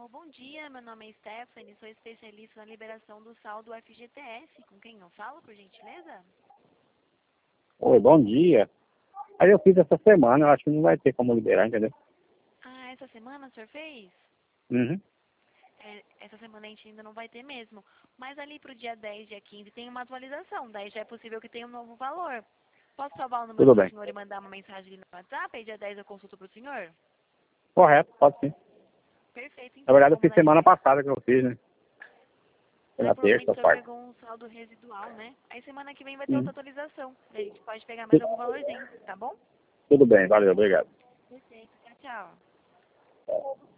Alô, bom dia, meu nome é Stephanie, sou especialista na liberação do saldo FGTS. Com quem eu falo, por gentileza? Oi, bom dia. Aí eu fiz essa semana, eu acho que não vai ter como liberar, entendeu? Ah, essa semana o senhor fez? Uhum. Essa semana a gente ainda não vai ter mesmo. Mas ali pro dia 10, dia 15 tem uma atualização, daí já é possível que tenha um novo valor. Posso salvar o número Tudo do bem. senhor e mandar uma mensagem ali no WhatsApp? Aí dia 10 eu consulto pro senhor? Correto, pode sim. Perfeito, Na então. verdade, eu Vou fiz mandar dia semana 10. passada que eu fiz, né? Ah, Pela provavelmente terça o ou senhor quarta. pegou um saldo residual, né? Aí semana que vem vai ter outra Uhum. atualização. Daí a gente pode pegar mais Tu- algum valorzinho, tá bom? Tudo bem, valeu, obrigado. Perfeito. Tchau, tchau.